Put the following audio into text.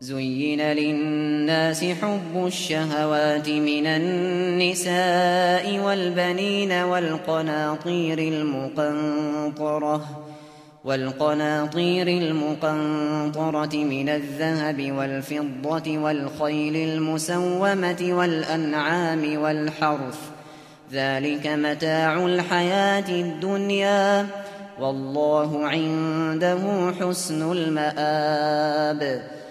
زين للناس حب الشهوات من النساء والبنين والقناطير المقنطرة من الذهب والفضة والخيل المسومة والأنعام والحرث، ذلك متاع الحياة الدنيا، والله عنده حسن المآب.